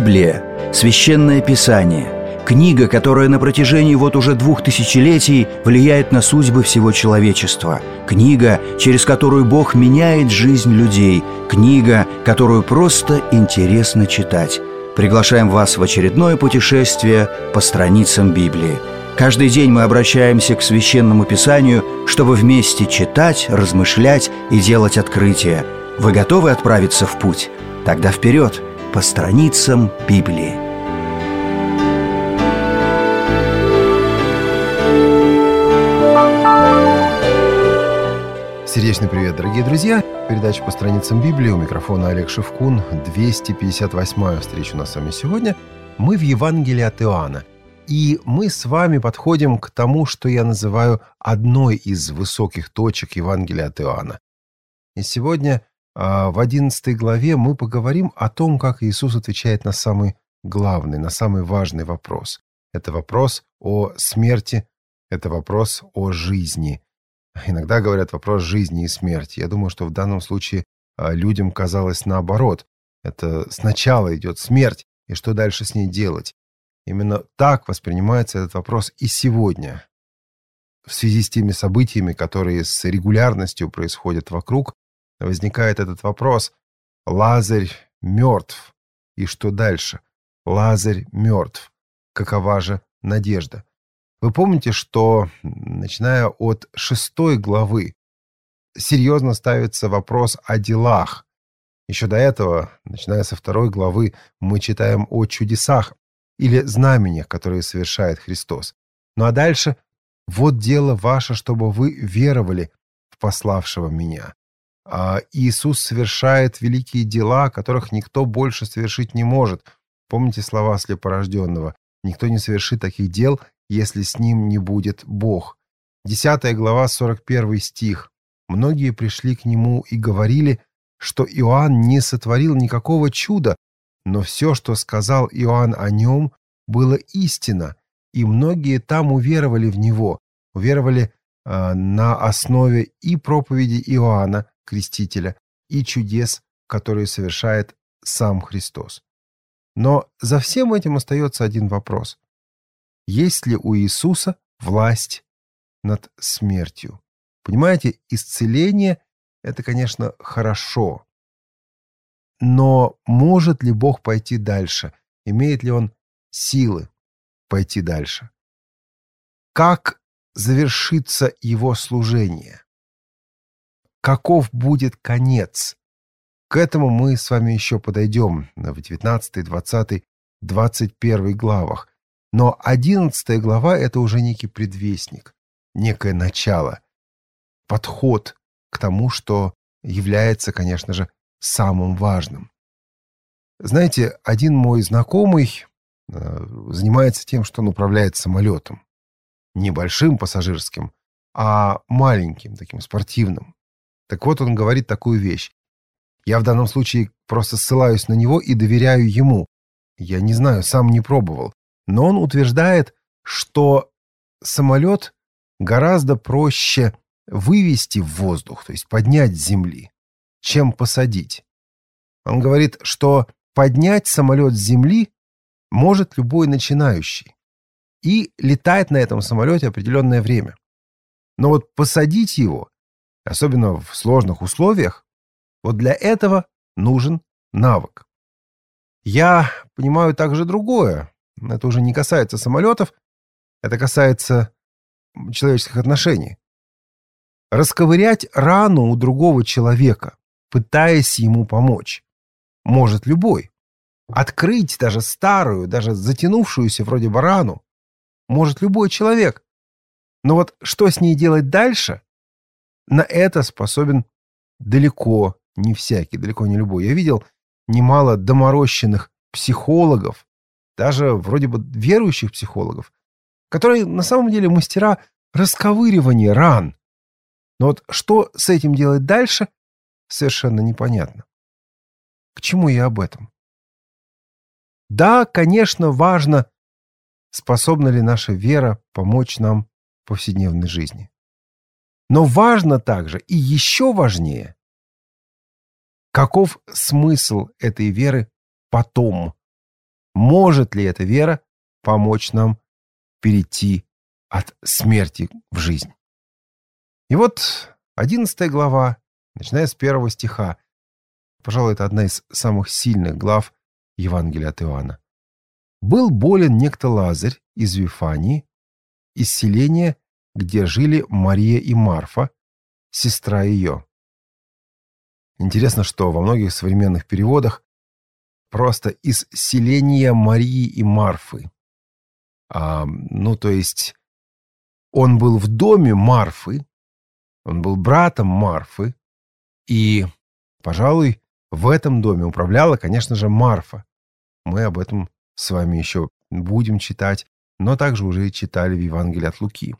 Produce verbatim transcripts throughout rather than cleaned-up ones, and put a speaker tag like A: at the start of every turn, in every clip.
A: Библия – священное писание, книга, которая на протяжении вот уже двух тысячелетий влияет на судьбы всего человечества, книга, через которую Бог меняет жизнь людей, книга, которую просто интересно читать. Приглашаем вас в очередное путешествие по страницам Библии. Каждый день мы обращаемся к Священному Писанию, чтобы вместе читать, размышлять и делать открытия. Вы готовы отправиться в путь? Тогда вперед, по страницам Библии.
B: Сердечный привет, дорогие друзья! Передача по страницам Библии. У микрофона Олег Шевкун. двести пятьдесят восьмая встреча у нас с вами сегодня. Мы в Евангелии от Иоанна. И мы с вами подходим к тому, что я называю одной из высоких точек Евангелия от Иоанна. И сегодня в одиннадцатой главе мы поговорим о том, как Иисус отвечает на самый главный, на самый важный вопрос. Это вопрос о смерти, это вопрос о жизни. Иногда говорят вопрос жизни и смерти. Я думаю, что в данном случае людям казалось наоборот. Это сначала идет смерть, и что дальше с ней делать? Именно так воспринимается этот вопрос и сегодня. В связи с теми событиями, которые с регулярностью происходят вокруг, возникает этот вопрос: Лазарь мертв. И что дальше? Лазарь мертв. Какова же надежда? Вы помните, что, начиная от шестой главы, серьезно ставится вопрос о делах. Еще до этого, начиная со второй главы, мы читаем о чудесах или знамениях, которые совершает Христос. Ну а дальше: «Вот дело ваше, чтобы вы веровали в пославшего меня». А Иисус совершает великие дела, которых никто больше совершить не может. Помните слова слепорожденного: «Никто не совершит таких дел, если с ним не будет Бог». десятая глава, сорок первый стих. «Многие пришли к нему и говорили, что Иоанн не сотворил никакого чуда, но все, что сказал Иоанн о нем, было истина, и многие там уверовали в него, уверовали э, на основе и проповеди Иоанна Крестителя, и чудес, которые совершает сам Христос». Но за всем этим остается один вопрос: есть ли у Иисуса власть над смертью? Понимаете, исцеление – это, конечно, хорошо. Но может ли Бог пойти дальше? Имеет ли Он силы пойти дальше? Как завершится Его служение? Каков будет конец? К этому мы с вами еще подойдем в девятнадцатой, двадцатой, двадцать первой главах. Но одиннадцатая глава – это уже некий предвестник, некое начало, подход к тому, что является, конечно же, самым важным. Знаете, один мой знакомый э, занимается тем, что он управляет самолетом. Не большим пассажирским, а маленьким, таким спортивным. Так вот, он говорит такую вещь. Я в данном случае просто ссылаюсь на него и доверяю ему. Я не знаю, сам не пробовал. Но он утверждает, что самолет гораздо проще вывести в воздух, то есть поднять с земли, чем посадить. Он говорит, что поднять самолет с земли может любой начинающий и летать на этом самолете определенное время. Но вот посадить его, особенно в сложных условиях, вот для этого нужен навык. Я понимаю также другое. Это уже не касается самолетов, это касается человеческих отношений. Расковырять рану у другого человека, пытаясь ему помочь, может любой. Открыть даже старую, даже затянувшуюся вроде бы рану может любой человек. Но вот что с ней делать дальше, на это способен далеко не всякий, далеко не любой. Я видел немало доморощенных психологов, даже вроде бы верующих психологов, которые на самом деле мастера расковыривания ран. Но вот что с этим делать дальше, совершенно непонятно. К чему я об этом? Да, конечно, важно, способна ли наша вера помочь нам в повседневной жизни. Но важно также, и еще важнее, каков смысл этой веры потом, Может ли эта вера помочь нам перейти от смерти в жизнь? И вот одиннадцатая глава, начиная с первого стиха. Пожалуй, это одна из самых сильных глав Евангелия от Иоанна. «Был болен некто Лазарь из Вифании, из селения, где жили Мария и Марфа, сестра ее». Интересно, что во многих современных переводах просто из селения Марии и Марфы. А, ну, то есть он был в доме Марфы, он был братом Марфы, и, пожалуй, в этом доме управляла, конечно же, Марфа. Мы об этом с вами еще будем читать, но также уже читали в Евангелии от Луки.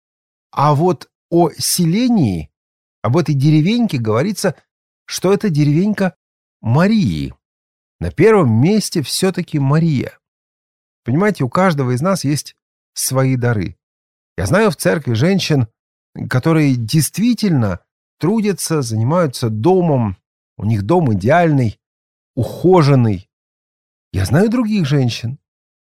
B: А вот о селении, об этой деревеньке говорится, что это деревенька Марии. На первом месте все-таки Мария. Понимаете, у каждого из нас есть свои дары. Я знаю в церкви женщин, которые действительно трудятся, занимаются домом. У них дом идеальный, ухоженный. Я знаю других женщин,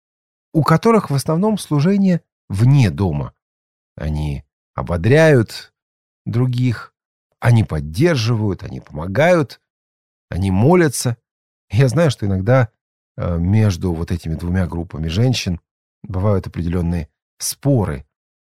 B: у которых в основном служение вне дома. Они ободряют других, они поддерживают, они помогают, они молятся. Я знаю, что иногда э, между вот этими двумя группами женщин бывают определенные споры.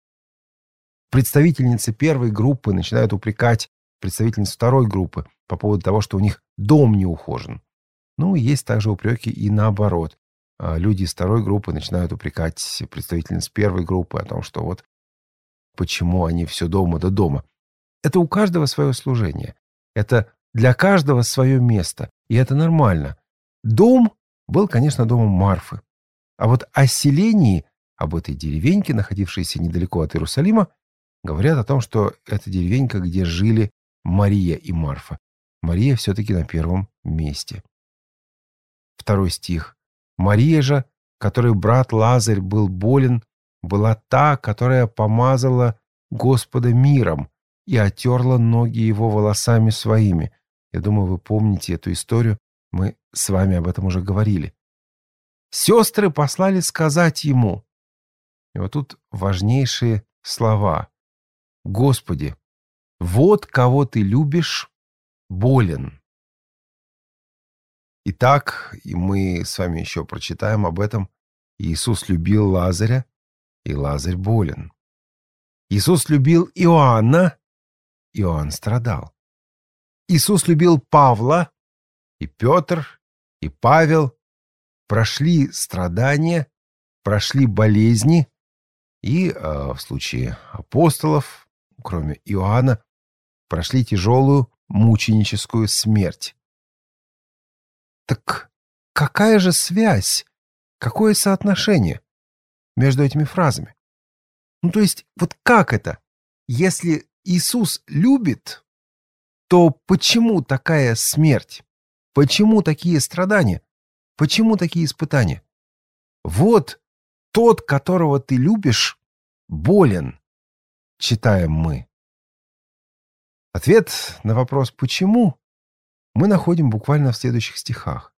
B: Представительницы первой группы начинают упрекать представительниц второй группы по поводу того, что у них дом не ухожен. Ну, есть также упреки и наоборот. Люди из второй группы начинают упрекать представительниц первой группы о том, что вот почему они все дома до дома. Это у каждого свое служение. Это для каждого свое место. И это нормально. Дом был, конечно, домом Марфы. А вот о селении, об этой деревеньке, находившейся недалеко от Иерусалима, говорят о том, что это деревенька, где жили Мария и Марфа. Мария все-таки на первом месте. Второй стих. «Мария же, которой брат Лазарь был болен, была та, которая помазала Господа миром и отерла ноги его волосами своими». Я думаю, вы помните эту историю. Мы с вами об этом уже говорили. Сестры послали сказать ему. И вот тут важнейшие слова. «Господи, вот кого ты любишь, болен». Итак, и мы с вами еще прочитаем об этом. Иисус любил Лазаря, и Лазарь болен. Иисус любил Иоанна, Иоанн страдал. Иисус любил Павла, и Петр, и Павел прошли страдания, прошли болезни, и э, в случае апостолов, кроме Иоанна, прошли тяжелую мученическую смерть. Так какая же связь, какое соотношение между этими фразами? Ну, то есть, вот как это? Если Иисус любит, то почему такая смерть? Почему такие страдания? Почему такие испытания? Вот тот, которого ты любишь, болен, читаем мы. Ответ на вопрос «почему?» мы находим буквально в следующих стихах.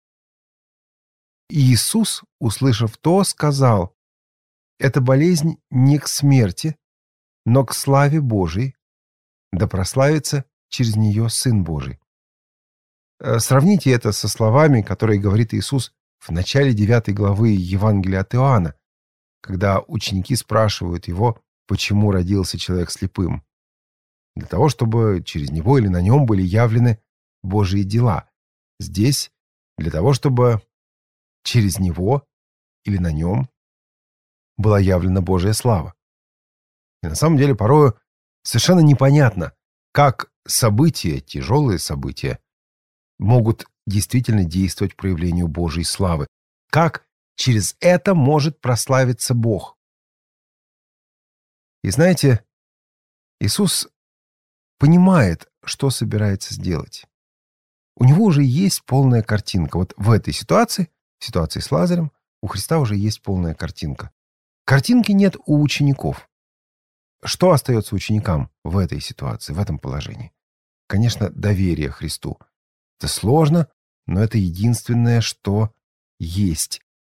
B: Иисус, услышав то, сказал: «Эта болезнь не к смерти, но к славе Божией, да прославится через нее Сын Божий». Сравните это со словами, которые говорит Иисус в начале девятой главы Евангелия от Иоанна, когда ученики спрашивают его, почему родился человек слепым. Для того, чтобы через него или на нем были явлены Божьи дела. Здесь для того, чтобы через него или на нем была явлена Божья слава. И на самом деле порою совершенно непонятно, как события, тяжелые события, могут действительно действовать к проявлению Божьей славы. Как через это может прославиться Бог. И знаете, Иисус понимает, что собирается сделать. У него уже есть полная картинка. Вот в этой ситуации, в ситуации с Лазарем, у Христа уже есть полная картинка. Картинки нет у учеников. Что остается ученикам в этой ситуации, в этом положении? Конечно, доверие Христу. Это сложно, но это единственное, что есть.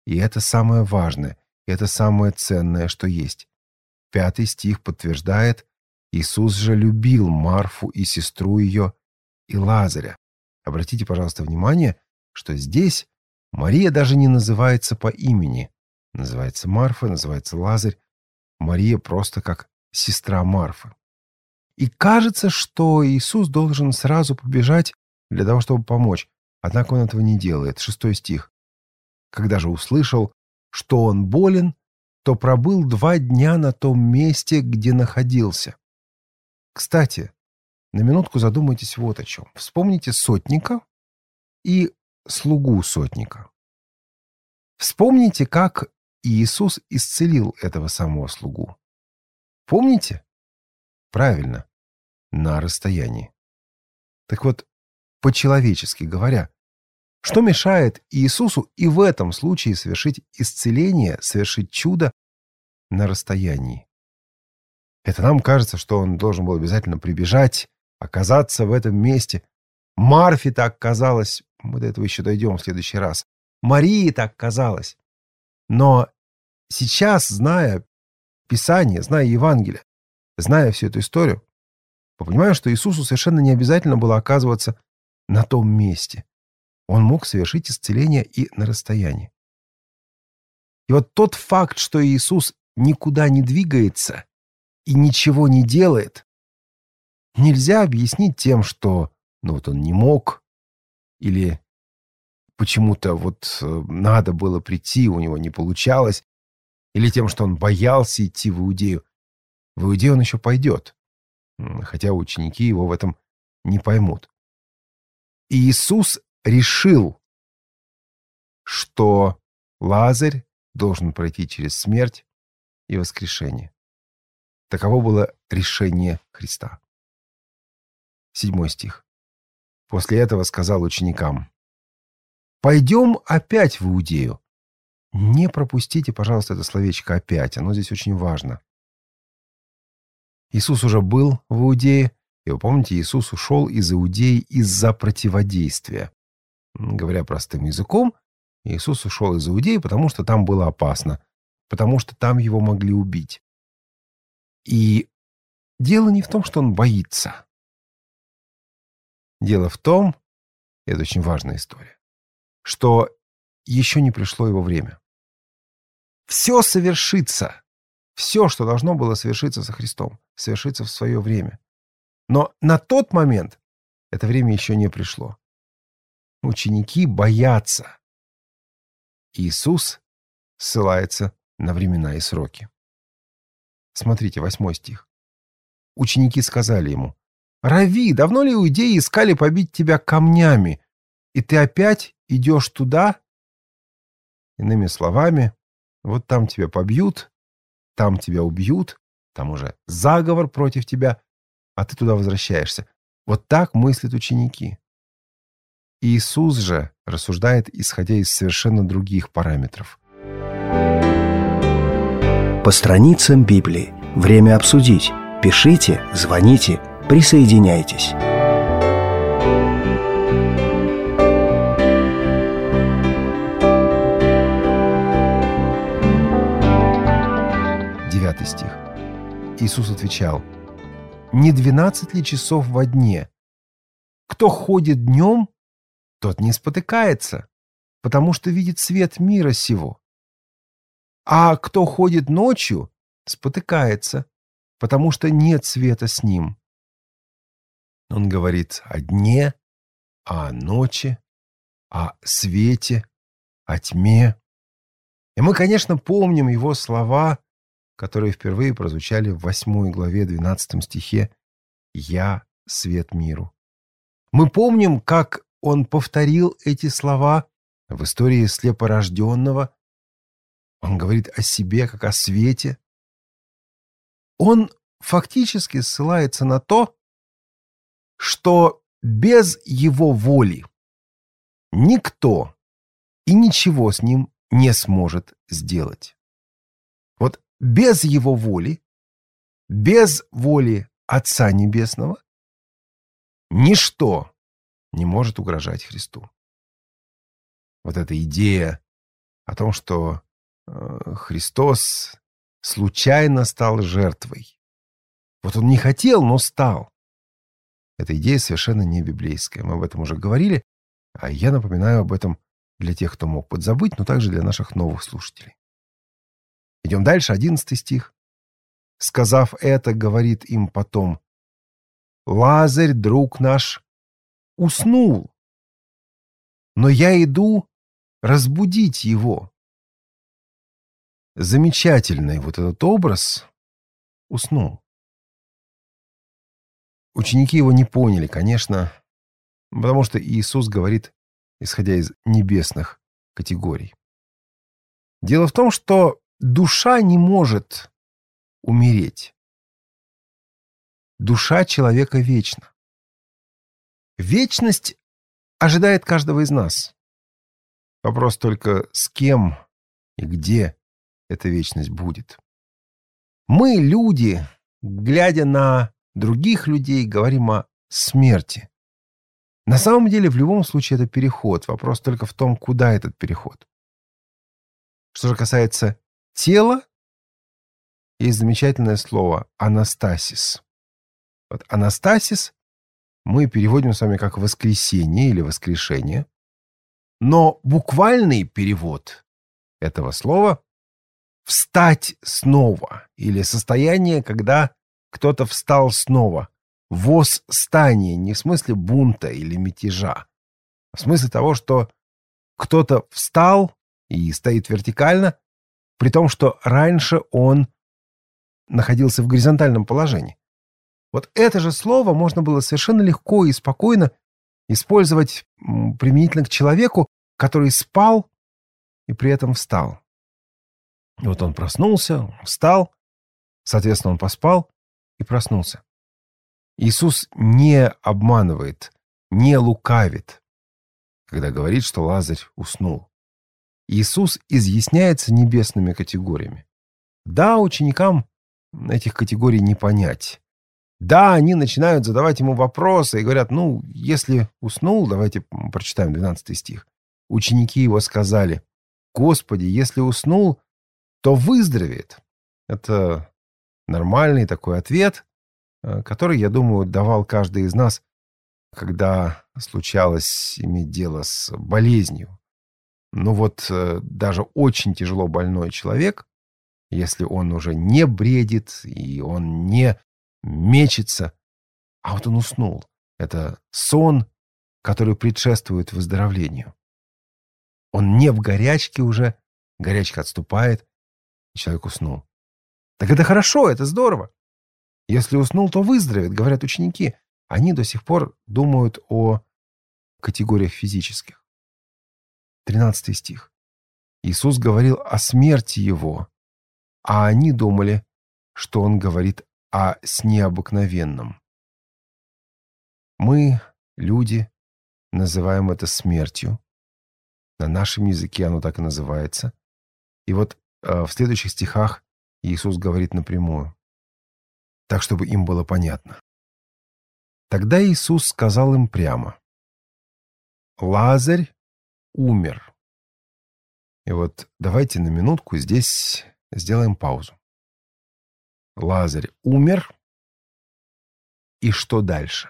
B: И это самое важное, это самое ценное, что есть. Пятый стих подтверждает: Иисус же любил Марфу и сестру ее, и Лазаря. Обратите, пожалуйста, внимание, что здесь Мария даже не называется по имени. Называется Марфа, называется Лазарь. Мария просто как сестра Марфы. И кажется, что Иисус должен сразу побежать для того, чтобы помочь. Однако он этого не делает. Шестой стих. Когда же услышал, что он болен, то пробыл два дня на том месте, где находился. Кстати, на минутку задумайтесь вот о чем. Вспомните сотника и слугу сотника. Вспомните, как Иисус исцелил этого самого слугу. Помните? Правильно, на расстоянии. Так вот, по-человечески говоря, что мешает Иисусу и в этом случае совершить исцеление, совершить чудо на расстоянии? Это нам кажется, что он должен был обязательно прибежать, оказаться в этом месте. Марфе так казалось, мы до этого еще дойдем в следующий раз. Марии так казалось. Но сейчас, зная Писание, зная Евангелие, зная всю эту историю, мы понимаем, что Иисусу совершенно не обязательно было оказываться на том месте. Он мог совершить исцеление и на расстоянии. И вот тот факт, что Иисус никуда не двигается и ничего не делает, нельзя объяснить тем, что ну вот он не мог, или почему-то вот надо было прийти, у него не получалось, или тем, что он боялся идти в Иудею. В Иудею он еще пойдет, хотя ученики его в этом не поймут. И Иисус решил, что Лазарь должен пройти через смерть и воскрешение. Таково было решение Христа. Седьмой стих. После этого сказал ученикам: «Пойдем опять в Иудею». Не пропустите, пожалуйста, это словечко «опять». Оно здесь очень важно. Иисус уже был в Иудее, и вы помните, Иисус ушел из Иудеи из-за противодействия. Говоря простым языком, Иисус ушел из Иудеи, потому что там было опасно, потому что там его могли убить. И дело не в том, что он боится. Дело в том, и это очень важная история, что еще не пришло его время. Все совершится. Все, что должно было совершиться со Христом, совершится в свое время. Но на тот момент это время еще не пришло. Ученики боятся. Иисус ссылается на времена и сроки. Смотрите, восьмой стих. Ученики сказали ему: «Рави, давно ли иудеи искали побить тебя камнями, и ты опять идешь туда?» Иными словами, вот там тебя побьют, там тебя убьют, там уже заговор против тебя, а ты туда возвращаешься. Вот так мыслят ученики. Иисус же рассуждает, исходя из совершенно других параметров.
A: По страницам Библии. Время обсудить. Пишите, звоните, присоединяйтесь.
B: Девятый стих. Иисус отвечал: «Не двенадцать ли часов во дне? Кто ходит днем, тот не спотыкается, потому что видит свет мира сего. А кто ходит ночью, спотыкается, потому что нет света с ним». Он говорит о дне, о ночи, о свете, о тьме. И мы, конечно, помним его слова, которые впервые прозвучали в восьмой главе двенадцатом стихе: «Я свет миру». Мы помним, как он повторил эти слова в истории слепорожденного. Он говорит о себе как о свете. Он фактически ссылается на то, что без его воли никто и ничего с ним не сможет сделать. Вот без его воли, без воли Отца Небесного, ничто не может угрожать Христу. Вот эта идея о том, что э, Христос случайно стал жертвой. Вот он не хотел, но стал. Эта идея совершенно не библейская. Мы об этом уже говорили, а я напоминаю об этом для тех, кто мог подзабыть, но также для наших новых слушателей. Идем дальше, одиннадцатый стих. «Сказав это, говорит им потом: Лазарь, друг наш, уснул, но я иду разбудить его». Замечательный вот этот образ «уснул». Ученики его не поняли, конечно, потому что Иисус говорит, исходя из небесных категорий. Дело в том, что душа не может умереть. Душа человека вечна. Вечность ожидает каждого из нас. Вопрос только, с кем и где эта вечность будет. Мы, люди, глядя на других людей, говорим о смерти. На самом деле, в любом случае, это переход. Вопрос только в том, куда этот переход. Что же касается тела, есть замечательное слово «анастасис». Вот «анастасис» мы переводим с вами как «воскресение» или «воскрешение». Но буквальный перевод этого слова «встать снова» или состояние, когда кто-то встал снова. Восстание, не в смысле бунта или мятежа, а в смысле того, что кто-то встал и стоит вертикально, при том, что раньше он находился в горизонтальном положении. Вот это же слово можно было совершенно легко и спокойно использовать применительно к человеку, который спал и при этом встал. И вот он проснулся, встал, соответственно, он поспал и проснулся. Иисус не обманывает, не лукавит, когда говорит, что Лазарь уснул. Иисус изъясняется небесными категориями. Да, ученикам этих категорий не понять. Да, они начинают задавать ему вопросы и говорят, ну, если уснул, давайте прочитаем двенадцатый стих. Ученики его сказали: «Господи, если уснул, то выздоровеет». Это нормальный такой ответ, который, я думаю, давал каждый из нас, когда случалось иметь дело с болезнью. Ну вот даже очень тяжело больной человек, если он уже не бредит и он не мечется, а вот он уснул. Это сон, который предшествует выздоровлению. Он не в горячке уже, горячка отступает, и человек уснул. Так это хорошо, это здорово. Если уснул, то выздоровеет, говорят ученики. Они до сих пор думают о категориях физических. тринадцатый стих. Иисус говорил о смерти его, а они думали, что он говорит о сне обыкновенном. Мы, люди, называем это смертью. На нашем языке оно так и называется. И вот э, в следующих стихах Иисус говорит напрямую, так, чтобы им было понятно. Тогда Иисус сказал им прямо: «Лазарь умер». И вот давайте на минутку здесь сделаем паузу. Лазарь умер. И что дальше?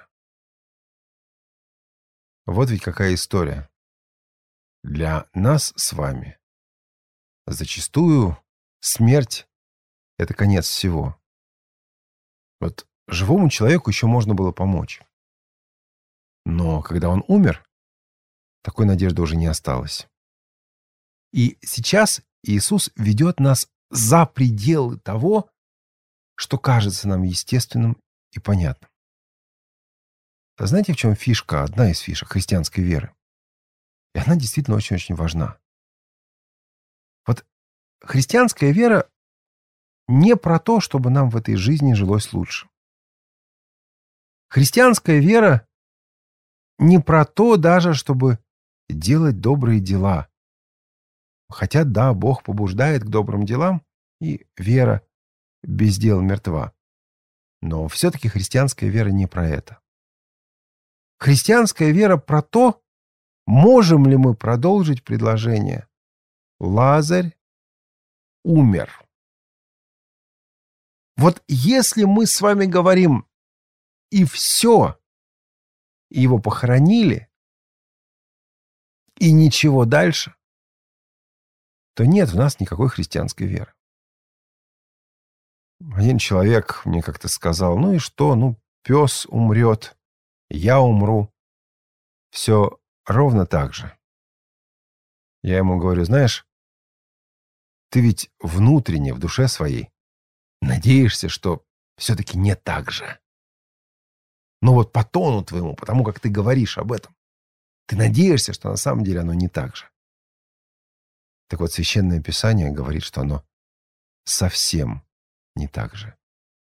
B: Вот ведь какая история. Для нас с вами зачастую смерть — это конец всего. Вот живому человеку еще можно было помочь. Но когда он умер, такой надежды уже не осталось. И сейчас Иисус ведет нас за пределы того, что кажется нам естественным и понятным. Знаете, в чем фишка, одна из фишек христианской веры? И она действительно очень-очень важна. Вот христианская вера не про то, чтобы нам в этой жизни жилось лучше. Христианская вера не про то даже, чтобы делать добрые дела. Хотя, да, Бог побуждает к добрым делам, и вера без дел мертва. Но все-таки христианская вера не про это. Христианская вера про то, можем ли мы продолжить предложение Лазарь умер. Вот если мы с вами говорим «и все», и его похоронили, и ничего дальше, то нет в нас никакой христианской веры. Один человек мне как-то сказал: ну и что, ну пес умрет, я умру, все ровно так же. Я ему говорю: знаешь, ты ведь внутренне, в душе своей, надеешься, что все-таки не так же. Но вот по тону твоему, потому как ты говоришь об этом, ты надеешься, что на самом деле оно не так же. Так вот, Священное Писание говорит, что оно совсем не так же.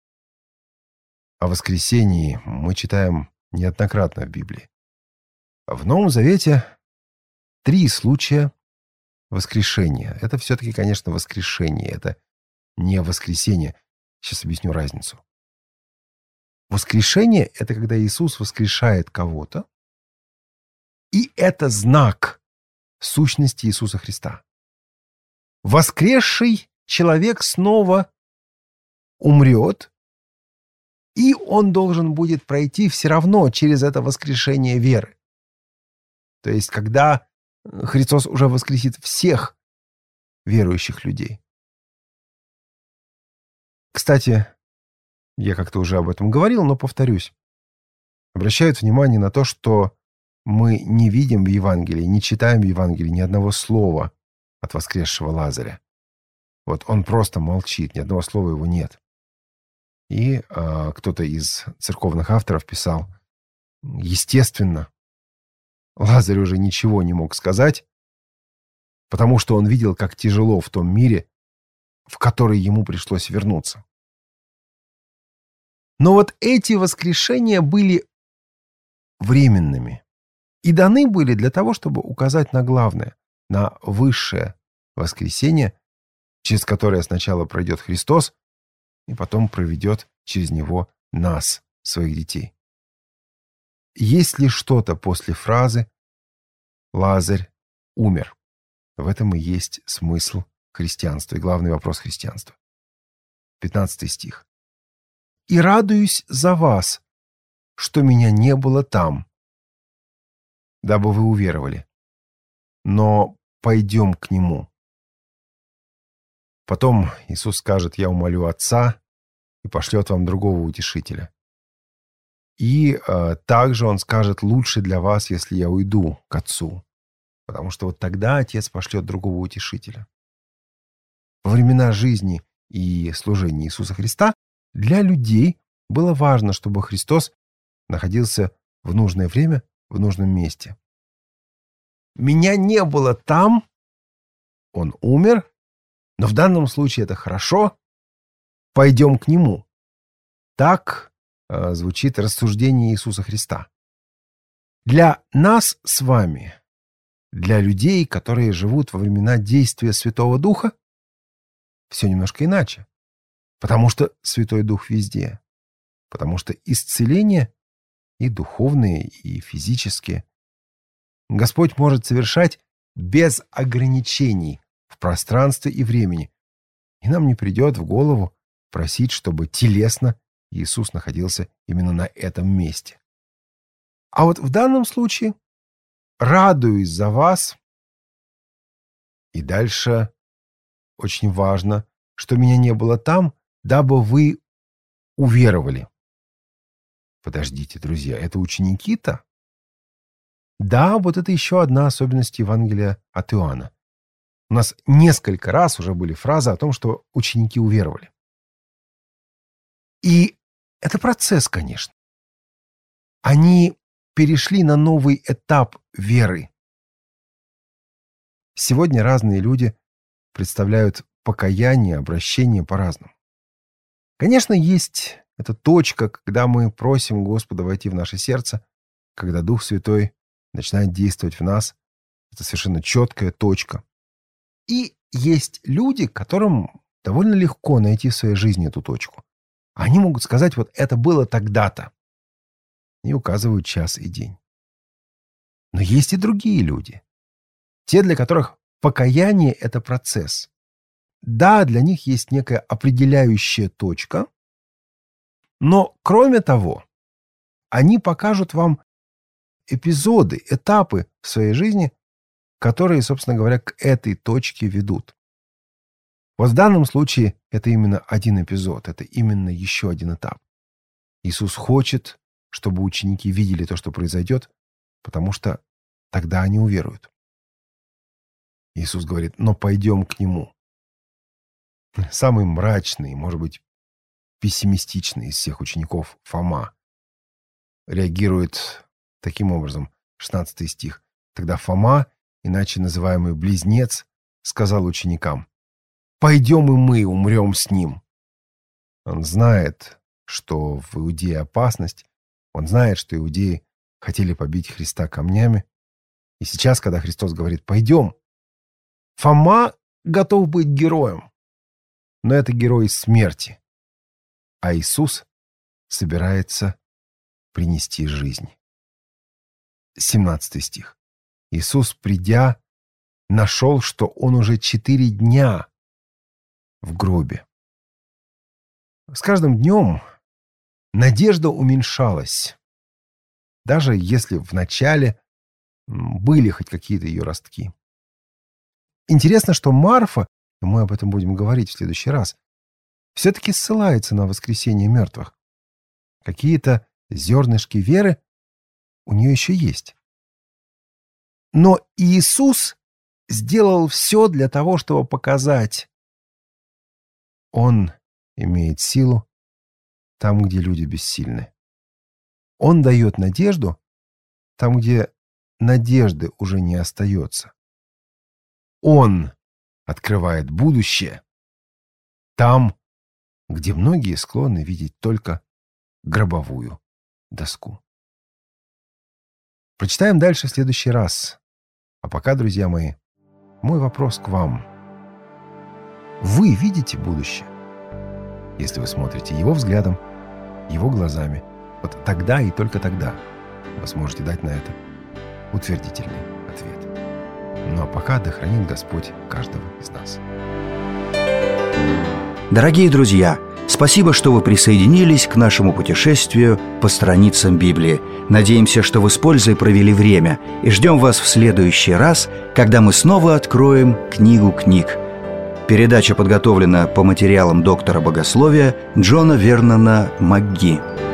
B: О воскресении мы читаем неоднократно в Библии. В Новом Завете три случая воскрешения. Это все-таки, конечно, воскрешение. Это не воскресение. Сейчас объясню разницу. Воскрешение – это когда Иисус воскрешает кого-то, и это знак сущности Иисуса Христа. Воскресший человек снова умрет, и он должен будет пройти все равно через это воскрешение веры. То есть, когда Христос уже воскресит всех верующих людей. Кстати, я как-то уже об этом говорил, но повторюсь. Обращают внимание на то, что мы не видим в Евангелии, не читаем в Евангелии ни одного слова от воскресшего Лазаря. Вот он просто молчит, ни одного слова его нет. И э, кто-то из церковных авторов писал: естественно, Лазарь уже ничего не мог сказать, потому что он видел, как тяжело в том мире, в который ему пришлось вернуться. Но вот эти воскрешения были временными и даны были для того, чтобы указать на главное, на высшее воскресение, через которое сначала пройдет Христос и потом проведет через него нас, своих детей. Есть ли что-то после фразы «Лазарь умер»? В этом и есть смысл христианства и главный вопрос христианства. пятнадцатый стих. «И радуюсь за вас, что меня не было там, дабы вы уверовали. Но пойдем к нему». Потом Иисус скажет: «Я умолю Отца и пошлет вам другого утешителя». И э, также Он скажет: «Лучше для вас, если я уйду к Отцу, потому что вот тогда Отец пошлет другого утешителя». Во времена жизни и служения Иисуса Христа для людей было важно, чтобы Христос находился в нужное время, в нужном месте. Меня не было там, Он умер, но в данном случае это хорошо, пойдем к Нему. Так э, звучит рассуждение Иисуса Христа. Для нас с вами, для людей, которые живут во времена действия Святого Духа, все немножко иначе. Потому что Святой Дух везде. Потому что исцеление и духовные, и физические Господь может совершать без ограничений в пространстве и времени. И нам не придет в голову просить, чтобы телесно Иисус находился именно на этом месте. А вот в данном случае радуюсь за вас. И дальше очень важно, что меня не было там, дабы вы уверовали. Подождите, друзья, это ученики-то? Да, вот это еще одна особенность Евангелия от Иоанна. У нас несколько раз уже были фразы о том, что ученики уверовали. И это процесс, конечно. Они перешли на новый этап веры. Сегодня разные люди представляют покаяние, обращение по-разному. Конечно, есть эта точка, когда мы просим Господа войти в наше сердце, когда Дух Святой начинает действовать в нас. Это совершенно четкая точка. И есть люди, которым довольно легко найти в своей жизни эту точку. Они могут сказать: вот это было тогда-то. И указывают час и день. Но есть и другие люди. Те, для которых покаяние – это процесс. Да, для них есть некая определяющая точка, но, кроме того, они покажут вам эпизоды, этапы в своей жизни, которые, собственно говоря, к этой точке ведут. Вот в данном случае это именно один эпизод, это именно еще один этап. Иисус хочет, чтобы ученики видели то, что произойдет, потому что тогда они уверуют. Иисус говорит: но пойдем к Нему. Самый мрачный, может быть, пессимистичный из всех учеников, Фома, реагирует таким образом. шестнадцатый стих. Тогда Фома, иначе называемый Близнец, сказал ученикам: «Пойдем и мы умрем с Ним». Он знает, что в Иудее опасность. Он знает, что иудеи хотели побить Христа камнями. И сейчас, когда Христос говорит «пойдем», Фома готов быть героем. Но это герой смерти. А Иисус собирается принести жизнь. семнадцатый стих. Иисус, придя, нашел, что Он уже четыре дня в гробе. С каждым днем надежда уменьшалась, даже если вначале были хоть какие-то ее ростки. Интересно, что Марфа, и мы об этом будем говорить в следующий раз, все-таки ссылается на воскресение мертвых. Какие-то зернышки веры у нее еще есть. Но Иисус сделал все для того, чтобы показать: Он имеет силу там, где люди бессильны. Он дает надежду там, где надежды уже не остается. Он открывает будущее там, где многие склонны видеть только гробовую доску. Прочитаем дальше в следующий раз. А пока, друзья мои, мой вопрос к вам. Вы видите будущее? Если вы смотрите его взглядом, его глазами, вот тогда и только тогда вы сможете дать на это утвердительный ответ. Ну а пока да хранит Господь каждого из нас.
A: Дорогие друзья, спасибо, что вы присоединились к нашему путешествию по страницам Библии. Надеемся, что вы с пользой провели время, и ждем вас в следующий раз, когда мы снова откроем книгу книг. Передача подготовлена по материалам доктора богословия Джона Вернона МакГи.